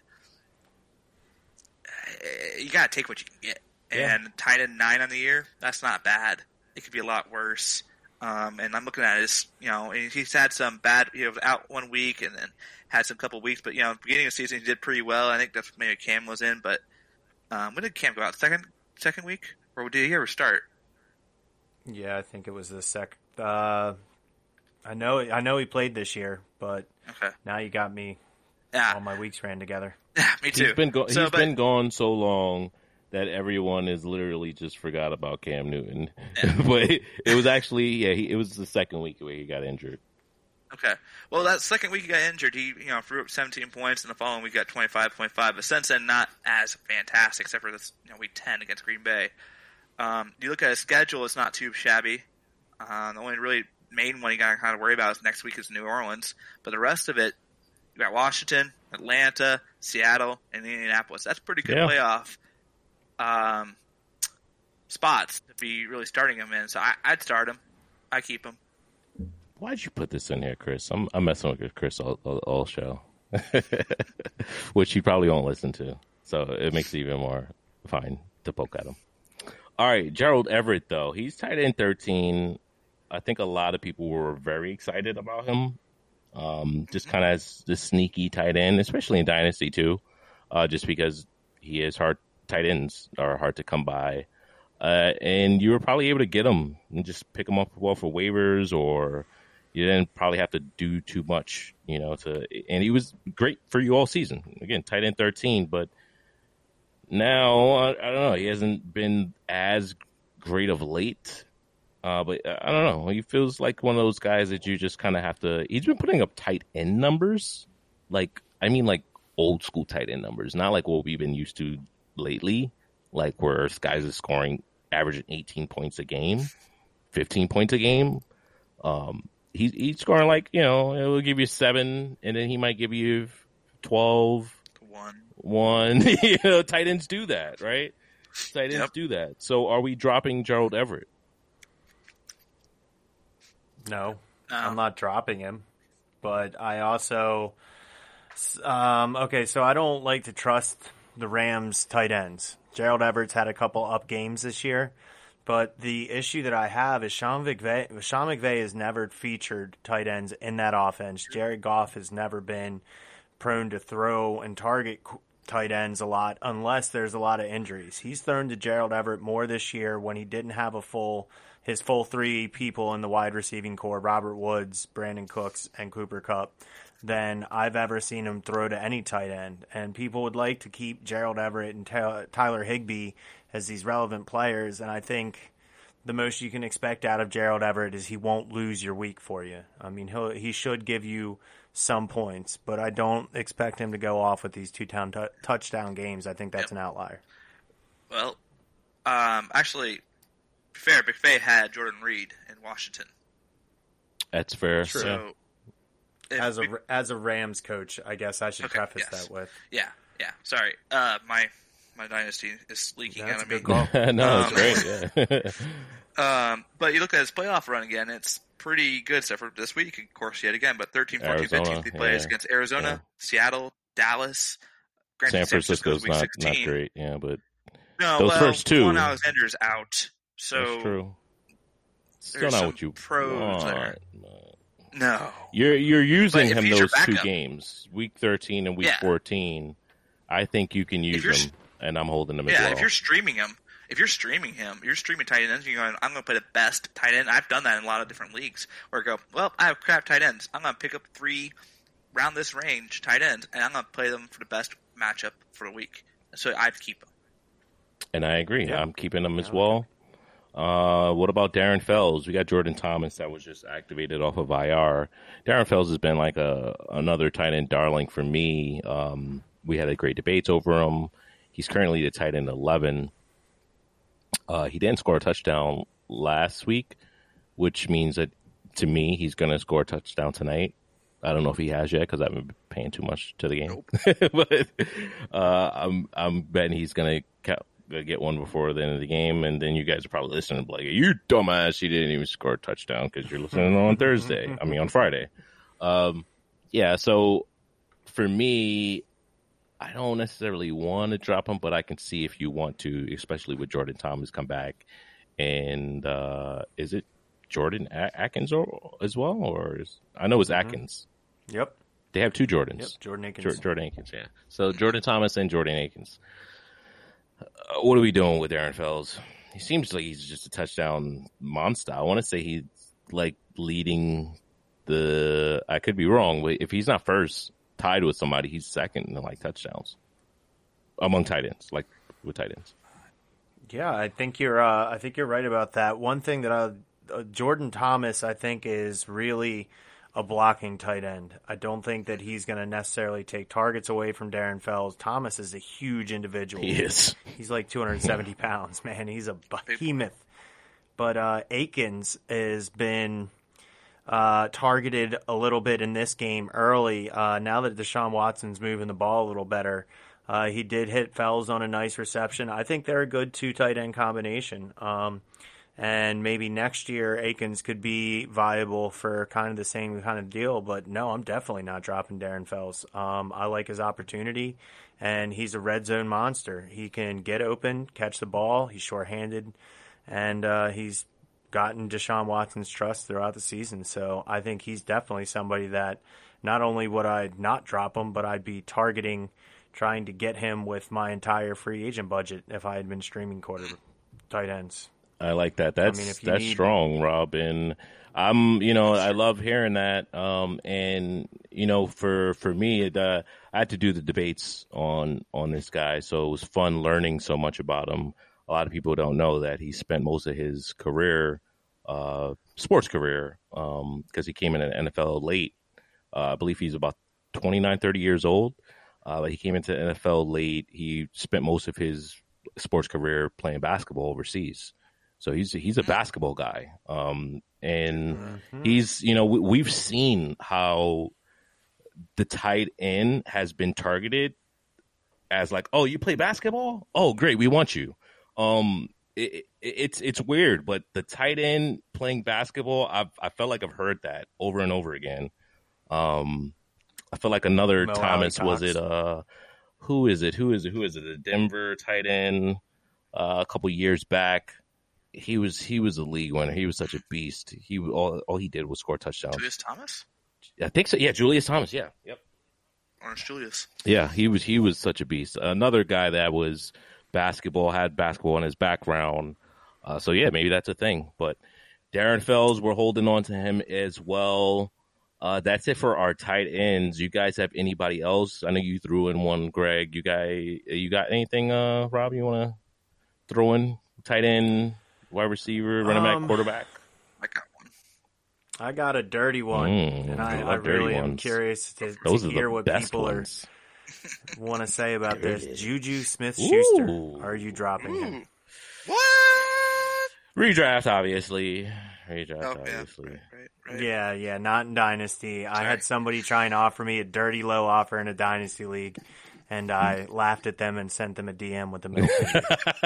you gotta take what you can get. Yeah. And tight end nine on the year, that's not bad. It could be a lot worse. Um, and I'm looking at his, you know, he's had some bad, you know, out one week and then had some couple weeks, but you know, beginning of the season he did pretty well. I think that's maybe Cam was in, but um, when did Cam go out? Second, second week, or did he ever start? Yeah, I think it was the sec. Uh, I know, I know he played this year, but okay. Now you got me. Yeah. All my weeks ran together. Yeah, me too. He's been go- so, he's but, been gone so long that everyone has literally just forgot about Cam Newton. Yeah. But it, it was actually, yeah, he, it was the second week where he got injured. Okay. Well, that second week he got injured, he, you know, threw up seventeen points, and the following week got twenty-five point five. But since then, not as fantastic, except for this, you know, week ten against Green Bay. Um, you look at his schedule; it's not too shabby. Uh, the only really main one you got to kind of worry about is next week is New Orleans. But the rest of it, you got Washington, Atlanta, Seattle, and Indianapolis. That's pretty good yeah. playoff um, spots to be really starting him in. So I, I'd start him. I keep him. Why'd you put this in here, Chris? I'm, I'm messing with Chris all, all, all show, which you probably won't listen to. So it makes it even more fine to poke at him. All right, Gerald Everett, though. He's tight end thirteen. I think a lot of people were very excited about him. Um, just kind of as the sneaky tight end, especially in Dynasty, too, uh, just because he is hard. Tight ends are hard to come by. Uh, and you were probably able to get him and just pick him up well for waivers, or you didn't probably have to do too much, you know, to, and he was great for you all season. Again, tight end thirteen, but now, I, I don't know, he hasn't been as great of late. Uh, but I don't know, he feels like one of those guys that you just kind of have to, he's been putting up tight end numbers. Like, I mean, like old school tight end numbers, not like what we've been used to lately, like where guys are scoring, averaging eighteen points a game, fifteen points a game. Um, he, he's scoring like, you know, it will give you seven, and then he might give you twelve, One. one. You know, tight ends do that, right? Tight ends Yep. do that. So are we dropping Gerald Everett? No, No. I'm not dropping him. But I also, um, okay, so I don't like to trust the Rams tight ends. Gerald Everett's had a couple up games this year, but the issue that I have is Sean McVay, Sean McVay has never featured tight ends in that offense. Jared Goff has never been prone to throw and target tight ends a lot unless there's a lot of injuries. He's thrown to Gerald Everett more this year when he didn't have a full his full three people in the wide receiving core, Robert Woods, Brandon Cooks, and Cooper Kupp, than I've ever seen him throw to any tight end. And people would like to keep Gerald Everett and Tyler Higbee as these relevant players, and I think the most you can expect out of Gerald Everett is he won't lose your week for you. I mean, he'll, he should give you some points, but I don't expect him to go off with these two town t- touchdown games. I think that's Yep. an outlier. Well, um, actually, fair, McVay had Jordan Reed in Washington. That's fair. True. Yeah. So, if As a we- as a Rams coach, I guess I should Okay, preface yes. that with. yeah, yeah. Sorry, uh, my my dynasty is leaking That's out a of me. good call. No, Um, it's great. Yeah. Um, but you look at his playoff run again, it's pretty good, except for this week, of course, yet again. But thirteen, fourteen, Arizona, fifteen, he plays yeah. against Arizona, Yeah. Seattle, Dallas. Granted, San Francisco's week not, sixteen. not great. Yeah, but No, Those well, first two- One Alexander's out, so that's true. Still there's not some what you pros there. want. no. You're you're using But if him he's your those two backup- games, week thirteen and week Yeah. fourteen. I think you can use you're him, and I'm holding him as Yeah, well. if you're streaming him, if you're streaming him, you're streaming tight ends. You're going, I'm going to play the best tight end. I've done that in a lot of different leagues. Where I go, well, I have crap tight ends. I'm going to pick up three round this range tight ends, and I'm going to play them for the best matchup for the week. So I'd keep them. And I agree. Yeah. I'm keeping him as well. Uh, what about Darren Fells? We got Jordan Thomas that was just activated off of I R. Darren Fells has been like a another tight end darling for me. Um, we had a great debates over him. He's currently the tight end eleven. Uh, he didn't score a touchdown last week, which means that to me he's going to score a touchdown tonight. I don't know if he has yet because I haven't been paying too much to the game. but uh, I'm I'm betting he's going to get one before the end of the game, and then you guys are probably listening like, you dumbass, you didn't even score a touchdown because you're listening on Thursday. I mean, on Friday. Um, yeah, so for me, I don't necessarily want to drop him, but I can see if you want to, especially with Jordan Thomas come back. And uh, is it Jordan A- Atkins or, as well? Or is, I know it's Mm-hmm. Atkins. Yep. They have two Jordans. Yep. Jordan Akins. Jor- Jordan Akins, yeah. So Jordan Thomas and Jordan Akins. Uh, what are we doing with Darren Fells? He seems like he's just a touchdown monster. I want to say he's like leading the. I could be wrong, but if he's not first, tied with somebody, he's second in like touchdowns among tight ends, like with tight ends. Yeah, I think you're. Uh, I think you're right about that. One thing that I, uh, Jordan Thomas, I think, is really a blocking tight end. I don't think that he's going to necessarily take targets away from Darren Fells. Thomas is a huge individual. He is. He's like two hundred seventy pounds, man. He's a behemoth. But uh, Akins has been uh, targeted a little bit in this game early. Uh, now that Deshaun Watson's moving the ball a little better, uh, he did hit Fells on a nice reception. I think they're a good two tight end combination. Um, and maybe next year Akins could be viable for kind of the same kind of deal. But no, I'm definitely not dropping Darren Fells. Um, I like his opportunity, and he's a red zone monster. He can get open, catch the ball. He's short-handed, and uh, he's gotten Deshaun Watson's trust throughout the season. So I think he's definitely somebody that not only would I not drop him, but I'd be targeting trying to get him with my entire free agent budget if I had been streaming quarter tight ends. I like that. That's I mean, if you that's need- strong, Rob. And I'm, you know, I love hearing that. Um, and you know, for for me, it, uh, I had to do the debates on on this guy, so it was fun learning so much about him. A lot of people don't know that he spent most of his career, uh, sports career, um, because he came in the N F L late. Uh, I believe he's about twenty-nine, thirty years old. Uh, he came into the N F L late. He spent most of his sports career playing basketball overseas. So he's he's a basketball guy, um, and Mm-hmm. he's you know we, we've seen how the tight end has been targeted as like, oh, you play basketball? Oh, great, we want you. Um, it, it, it's it's weird, but the tight end playing basketball, I've I felt like I've heard that over and over again. Um, I feel like another Mo Thomas Alley was Cox. it? Uh, who is it? Who is it? Who is it? The Denver tight end. Uh, a couple years back, he was he was a league winner. He was such a beast. He all all he did was score touchdowns. Julius Thomas? I think so. Yeah, Julius Thomas. Yeah, yep. Orange Julius. Yeah, he was he was such a beast. Another guy that was basketball, had basketball in his background. Uh, so yeah, maybe that's a thing. But Darren Fells, we're holding on to him as well. Uh, that's it for our tight ends. You guys have anybody else? I know you threw in one, Greg. You guys, you got anything, uh, Rob? You want to throw in tight end, wide receiver, running back, Um, quarterback? I got one. I got a dirty one, Mm, and I I, I love dirty really am ones. curious to, Those to are hear the what best people ones. are want to say about this. Dirty. Juju Smith-Schuster, Ooh. are you dropping him? Ooh. What? Redraft, obviously. Redraft, Oh, yeah. obviously. Right, right, right. Yeah, yeah, not in Dynasty. I Sorry. had somebody try and offer me a dirty low offer in a Dynasty league, and I laughed at them and sent them a D M with a middle finger.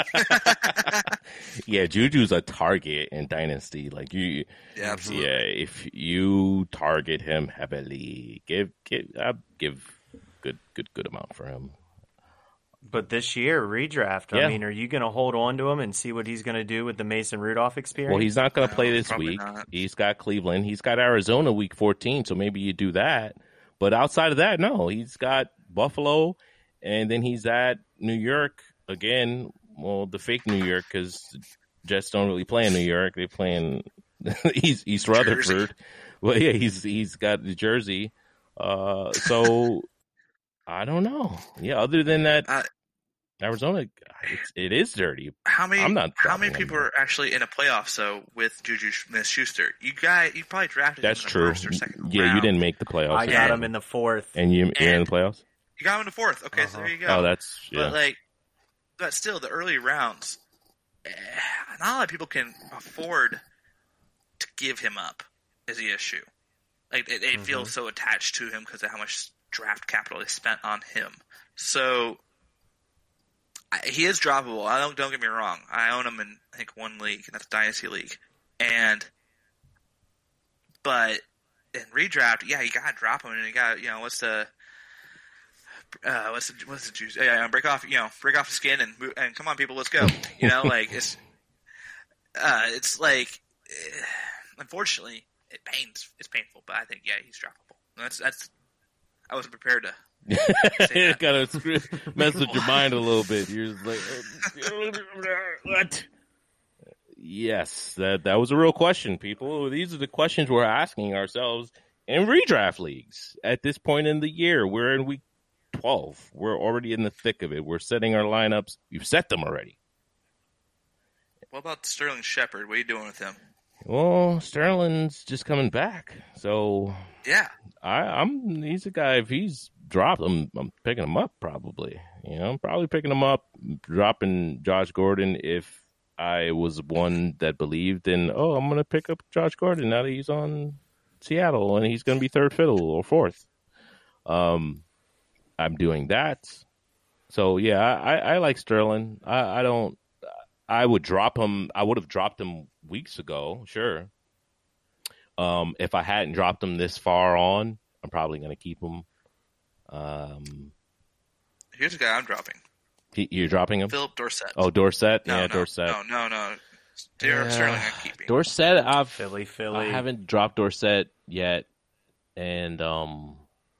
Yeah, Juju's a target in Dynasty. Like you, Yeah, absolutely. yeah. If you target him heavily, give give I give good good good amount for him. But this year, redraft, Yeah. I mean, are you going to hold on to him and see what he's going to do with the Mason Rudolph experience? Well, he's not going to No, play this probably week. not. He's got Cleveland. He's got Arizona week fourteen. So maybe you do that. But outside of that, no. He's got Buffalo, and then he's at New York again. Well, the fake New York, because Jets don't really play in New York. They play in East, East Rutherford. Well, yeah, he's he's got the jersey. Uh, so I don't know. Yeah, other than that, Uh, Arizona, it's, it is dirty. How many? I'm not How many dropping him. people are actually in a playoffs though with Juju Smith-Schuster? You guys, you probably drafted That's him in true. the first or second Yeah, round. you didn't make the playoffs. I got him in the fourth. And you, you're in the playoffs? You got him in the fourth. Okay, so Uh-huh. there you go. Oh, that's, yeah. But like, but still, the early rounds, eh, not a lot of people can afford to give him up. Is the issue? Like, they, they Mm-hmm. feel so attached to him because of how much draft capital they spent on him. So I, he is droppable. I don't don't get me wrong. I own him in I think one league, and that's Dynasty League. And but in redraft, yeah, you gotta drop him, and you got you know what's the uh, what's the what's the juice? Yeah, yeah, break off you know break off the skin and move- and come on, people, let's go. You know, like it's uh, it's like eh, unfortunately it pains it's painful, but I think yeah he's droppable. That's that's I wasn't prepared to. say that. Kind of screw, mess with your mind a little bit. You're just like, oh, what? Yes, that that was a real question, people. These are the questions we're asking ourselves in redraft leagues at this point in the year. We're in week twelve. We're already in the thick of it. We're setting our lineups. We've set them already. What about Sterling Shepard? What are you doing with him? Well, Sterling's just coming back, so Yeah, I, I'm. He's a guy. If he's dropped, I'm, I'm picking him up. Probably, you know, I'm probably picking him up, dropping Josh Gordon if I was one that believed in. Oh, I'm going to pick up Josh Gordon now that he's on Seattle and he's going to be third fiddle or fourth. Um, I'm doing that. So yeah, I, I like Sterling. I, I don't. I would drop him. I would have dropped him weeks ago, sure. Um, if I hadn't dropped him this far on, I'm probably going to keep him. Um, here's a guy I'm dropping. he, you're dropping him? Philip Dorsett. Oh, Dorsett. no, yeah, no, Dorsett. No, no, no. Ster- Yeah. Sterling I'm keeping. Dorsett. I've Philly, Philly. I haven't dropped Dorsett yet, and um,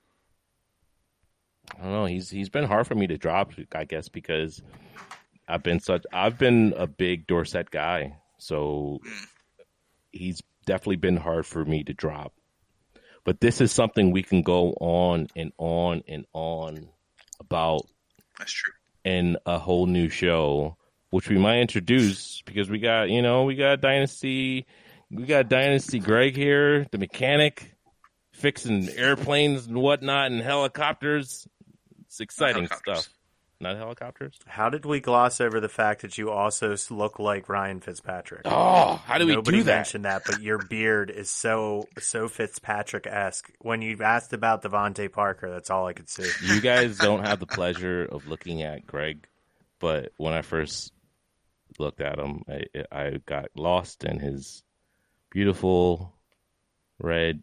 I don't know. He's he's been hard for me to drop, I guess, because I've been such I've been a big Dorsett guy, so he's definitely been hard for me to drop. But this is something we can go on and on and on about That's true. in a whole new show, which we might introduce because we got, you know, we got Dynasty, we got Dynasty Greg here, the mechanic, fixing airplanes and whatnot and helicopters. It's exciting Helicopters. stuff. not helicopters. How did we gloss over the fact that you also s- look like Ryan Fitzpatrick? Oh, how do we Nobody do that? mentioned that, but your beard is so so Fitzpatrick-esque. When you asked about Devontae Parker, that's all I could see. You guys don't have the pleasure of looking at Greg, but when I first looked at him, I, I got lost in his beautiful red,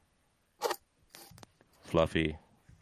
fluffy,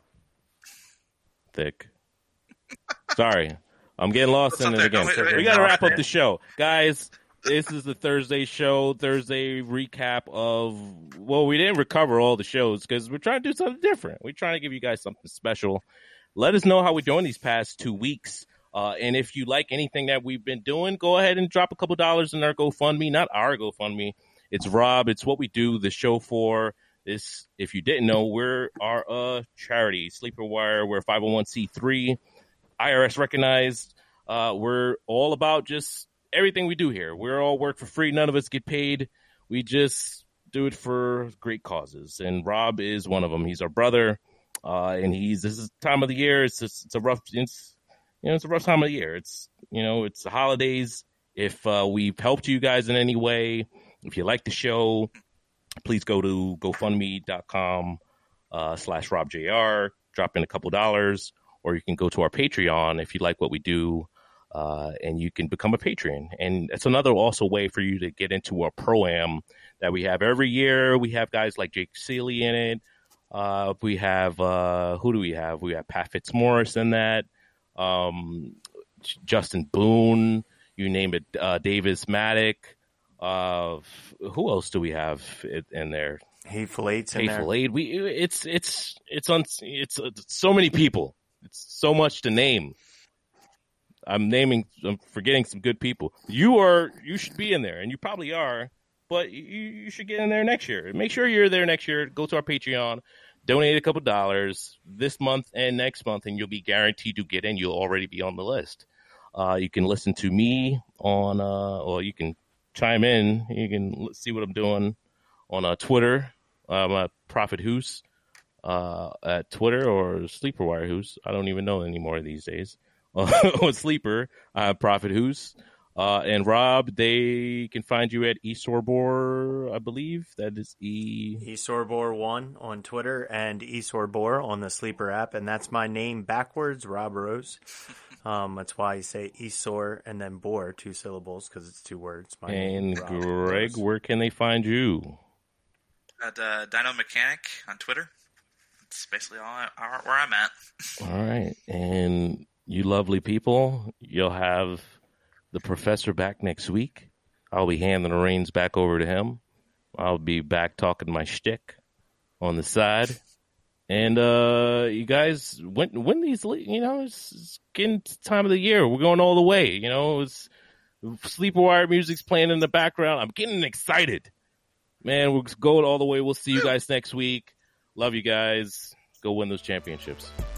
thick. Sorry, I'm getting lost What's in up it there? again. Don't wait, We wait, got to wait. wrap up the show, guys. This is the Thursday show, Thursday recap of, well, we didn't recover all the shows because we're trying to do something different. We're trying to give you guys something special. Let us know how we're doing these past two weeks. Uh, and if you like anything that we've been doing, go ahead and drop a couple dollars in our GoFundMe. Not our GoFundMe. It's Rob. It's what we do the show for. This, if you didn't know, we're our uh, charity, Sleeper Wire. We're five oh one c three, I R S recognized. Uh, we're all about just everything we do here. We're all work for free. None of us get paid. We just do it for great causes. And Rob is one of them. He's our brother. Uh, and he's, this is time of the year. It's just, it's a rough, it's, you know, it's a rough time of the year. It's, you know, it's the holidays. If uh, we've helped you guys in any way, if you like the show, please go to GoFundMe.com uh, slash RobJR, drop in a couple dollars, or you can go to our Patreon if you like what we do, uh, and you can become a patron. And it's another also way for you to get into our pro-am that we have every year. We have guys like Jake Seeley in it. Uh, we have, uh, who do we have? We have Pat Fitzmaurice in that. Um, Justin Boone, you name it, uh, Davis Maddock. Uh, who else do we have in there? Hateful Eight's in there. Hateful Eight. We it's it's it's on it's, it's so many people. It's so much to name. I'm naming. I'm forgetting some good people. You are. You should be in there, and you probably are. But you, you should get in there next year. Make sure you're there next year. Go to our Patreon, donate a couple dollars this month and next month, and you'll be guaranteed to get in. You'll already be on the list. Uh, you can listen to me on. Uh, or you can chime in. You can see what I'm doing on uh, Twitter. I'm a Prophet Hoos uh, at Twitter, or Sleeper Wire Hoos. I don't even know anymore these days. On Sleeper, uh, Prophet Hoos. Uh, and Rob, they can find you at eSorbor, I believe. That is E. eSorbor one on Twitter and eSorbor on the Sleeper app, and that's my name backwards, Rob Rose. Um, that's why you say Esor and then Bor, two syllables, because it's two words. My name, And Rob Greg, Rose. where can they find you? At uh, Dino Mechanic on Twitter. That's basically all I, all- where I'm at. All right. And you lovely people, you'll have the professor back next week. I'll be handing the reins back over to him. I'll be back talking my shtick on the side. And uh, you guys, when when these, you know, it's, it's getting to the time of the year. We're going all the way. You know, it's Sleeper Wire music's playing in the background. I'm getting excited. Man, we're going all the way. We'll see you guys next week. Love you guys. Go win those championships.